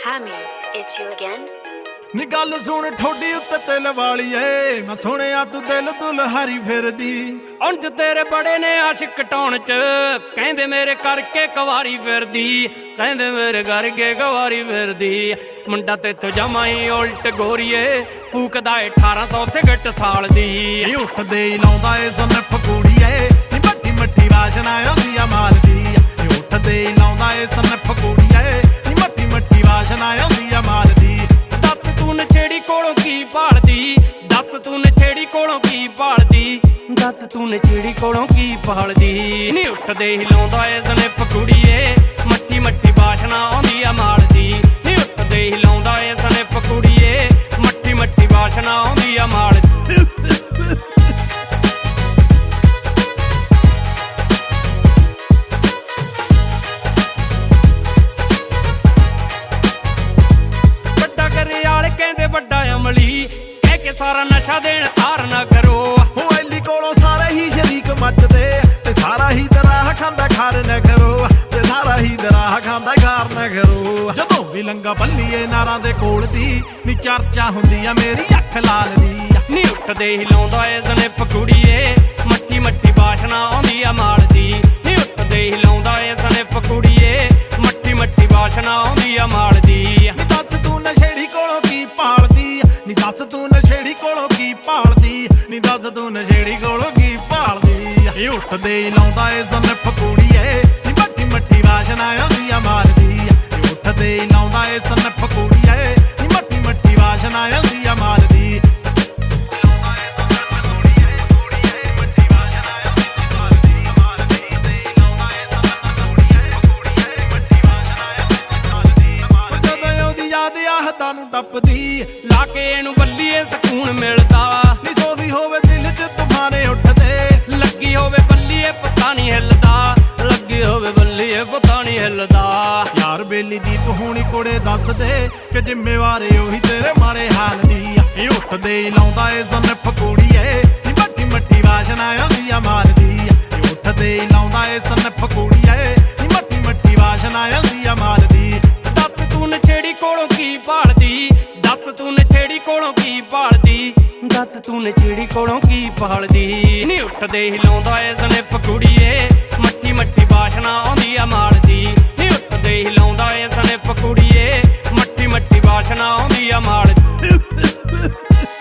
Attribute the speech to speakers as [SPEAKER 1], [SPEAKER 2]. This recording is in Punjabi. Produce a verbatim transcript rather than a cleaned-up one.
[SPEAKER 1] Hami, it's you again?
[SPEAKER 2] ਨੀ ਗੱਲ ਸੁਣ ਠੋਡੀ ਉੱਤੇ ਤਿਲ ਵਾਲੀਏ, ਮੈਂ ਸੁਣਿਆ ਤੂੰ ਦਿਲ ਦੁਲਹਾਰੀ ਫਿਰਦੀ।
[SPEAKER 3] ਉਂਝ ਤੇਰੇ ਬੜੇ ਨੇ ਆਸ਼ਿਕ ਟਾਉਣ ਚ, ਕਹਿੰਦੇ ਮੇਰੇ ਕਰਕੇ ਕਵਾਰੀ ਫਿਰਦੀ, ਕਹਿੰਦੇ ਮੇਰੇ ਕਰਕੇ ਕਵਾਰੀ ਫਿਰਦੀ। ਮੁੰਡਾ ਤੇਥੋਂ ਜਮਾ ਹੀ ਉਲਟ ਗੋਰੀਏ, ਫੂਕਦਾ ਏ ਅਠਾਰਾਂ ਸੌ ਸਿਗਰਟ ਸਾਲ ਦੀ।
[SPEAKER 2] ਉੱਠਦੇ ਹੀ ਲਾਉਂਦਾ ਏ ਸਨਫ ਕੁੜੀਏ, ਨੀ ਮੱਠੀ ਮੱਠੀ ਵਾਸ਼ਨਾ ਆਉਂਦੀ ਆ ਮਾਲ ਦੀ। ਉੱਠਦੇ ਹੀ ਲਾਉਂਦਾ ਏ ਸਨਫ ਕੁੜੀਏ, ਨੀ ਮੱਠੀ ਮੱਠੀ ਵਾਸ਼ਨਾ ਆਉਂਦੀ ਆ ਮਾਲ ਦੀ।
[SPEAKER 3] ਤੂੰ ਨਛੇੜੀ ਕੋਲੋਂ ਕੀ ਭਾਲਦੀ, ਦੱਸ ਤੂੰ ਨਛੇੜੀ ਕੋਲੋਂ ਕੀ ਭਾਲਦੀ, ਦੱਸ ਤੂੰ ਨਛੇੜੀ ਕੋਲੋਂ ਕੀ ਭਾਲਦੀ। ਨੀ ਉੱਠਦੇ ਹੀ ਲਾਉਂਦਾ ਏ ਸਨਿਫ ਕੁੜੀਏ, ਮੱਠੀ ਮੱਠੀ ਵਾਸ਼ਨਾ ਆਉਂਦੀ ਆ ਮਾਲ ਦੀ। ਨੀ ਉੱਠਦੇ ਹੀ ਲਾਉਂਦਾ ਏ ਸਨਿਫ ਕੁੜੀਏ, ਮੱਠੀ ਮੱਠੀ ਵਾਸ਼ਨਾ ਆਉਂਦੀ ਆ ਮਾਲ ਦੀ। ਕਹਿ ਕੇ ਸਾਰਾ ਨਸ਼ਾ ਦੇਣ ਤਾਰ ਨਾ ਕਰੋ,
[SPEAKER 2] ਐਲੀ ਕੋਲੋਂ ਸਾਰੇ ਹੀ ਸ਼ਰੀਕ ਮੱਚਦੇ, ਤੇ ਸਾਰਾ ਹੀ ਦਰਾਹ ਖਾਂਦਾ ਖਾਰ ਨਾ ਕਰੋ, ਤੇ ਸਾਰਾ ਹੀ ਦਰਾਹ ਖਾਂਦਾ ਖਾਰ ਨਾ ਕਰੋ। ਜਦੋਂ ਵੀ ਲੰਗਾ ਬੱਲੀਏ ਨਾਰਾਂ ਦੇ ਕੋਲ ਦੀ, ਨੀ ਚਰਚਾ ਹੁੰਦੀ ਆ ਮੇਰੀ ਅੱਖ ਲਾਲ ਦੀ।
[SPEAKER 3] ਨੀ ਉੱਠਦੇ ਹੀ ਲਾਉਂਦਾ ਏ ਸਨਿਫ ਕੁੜੀਏ, ਮੱਠੀ ਮੱਠੀ ਵਾਸ਼ਨਾ ਆਉਂਦੀ ਆ ਮਾਲ ਦੀ। ਨੀ ਉੱਠਦੇ ਹੀ ਲਾਉਂਦਾ ਏ ਸਨਿਫ ਕੁੜੀਏ, ਮੱਠੀ ਮੱਠੀ ਵਾਸ਼ਨਾ ਆਉਂਦੀ ਆ ਮਾਲ ਦੀ।
[SPEAKER 2] ਨੀ ਦੱਸ ਤੂੰ ਨਸ਼ੇੜੀ ਕੋਲੋਂ ਕੀ ਭਾਲਦੀ, ਨੀ ਦੱਸ ਤੂੰ ਨਸ਼ੇੜੀ ਕੋਲੋਂ ਕੀ ਭਾਲਦੀ, ਨੀ ਦੱਸ ਤੂੰ ਨਸ਼ੇੜੀ ਕੋਲੋਂ ਕੀ ਭਾਲਦੀ। ਉੱਠਦੇ ਹੀ ਲਾਉਂਦਾ ਏ ਸਨਫ ਕੁੜੀਏ, ਨੀ ਮੱਠੀ ਮੱਠੀ ਵਾਸ਼ਨਾ ਆਉਂਦੀ ਆ ਮਾਲ ਦੀ। ਉੱਠਦੇ ਹੀ ਲਾਉਂਦਾ ਏ ਸਨਫ ਕੁੜੀਏ, ਨੀ ਮੱਠੀ ਮੱਠੀ ਵਾਸ਼ਨਾ ਆਉਂਦੀ ਆ ਮਾਲ ਦੀ। ਨੂੰ ਟੱਪਦੀ
[SPEAKER 3] ਲਾ ਕੇ ਇਹਨੂੰ ਬੱਲੀਏ ਸਕੂਨ ਮਿਲਦਾ,
[SPEAKER 2] ਨੀ ਸੋਫੀ ਹੋਵੇ ਦਿਲ ਚ ਤੂਫਾਨੇ ਉੱਠਦੇ,
[SPEAKER 3] ਲੱਗੀ ਹੋਵੇ ਬੱਲੀਏ ਪਤਾ ਨਹੀਂ ਹਿੱਲਦਾ, ਲੱਗੀ ਹੋਵੇ ਬੱਲੀਏ ਪਤਾ ਨਹੀਂ ਹਿੱਲਦਾ।
[SPEAKER 2] ਯਾਰ ਬੇਲੀ ਦੀਪ ਹੋਣੀ ਕੁੜੇ ਦੱਸ ਦੇ, ਕਿ ਜ਼ਿੰਮੇਵਾਰੀ ਉਹੀ ਤੇਰੇ ਮਾੜੇ ਹਾਲ ਦੀ। ਇਹ ਉੱਠਦੇ ਹੀ ਲਾਉਂਦਾ ਏ ਸਨਫ ਕੁੜੀਏ, ਨੀ ਮੱਠੀ ਮੱਠੀ ਵਾਸ਼ਨਾ ਆਉਂਦੀ ਆ ਮਾਲ ਦੀ। ਇਹ ਉੱਠਦੇ ਹੀ ਲਾਉਂਦਾ ਏ ਸਨਫ ਕੁੜੀਏ, ਨੀ ਮੱਠੀ ਮੱਠੀ ਵਾਸ਼ਨਾ ਆਉਂਦੀ ਆ ਮਾਲ ਦੀ।
[SPEAKER 3] ਦੱਸ ਤੂੰ ਨਛੇੜੀ ਕੋਲੋਂ ਕੀ ਭਾਲਦੀ, ਦੱਸ ਤੂੰ ਨਛੇੜੀ ਕੋਲੋਂ ਕੀ ਭਾਲਦੀ, ਦੱਸ ਤੂੰ ਨਛੇੜੀ ਕੋਲੋਂ ਕੀ ਭਾਲਦੀ। ਨੀ ਉੱਠਦੇ ਹੀ ਲਾਉਂਦਾ ਏ ਸਨਿਫ ਕੁੜੀਏ, ਮੱਠੀ ਮੱਠੀ ਵਾਸ਼ਨਾ ਆਉਂਦੀ ਆ ਮਾਲ ਦੀ। ਨੀ ਉੱਠਦੇ ਹੀ ਲਾਉਂਦਾ ਏ ਸਨਿਫ ਕੁੜੀਏ, ਮੱਠੀ ਮੱਠੀ ਵਾਸ਼ਨਾ ਆਉਂਦੀ ਆ ਮਾਲ ਦੀ।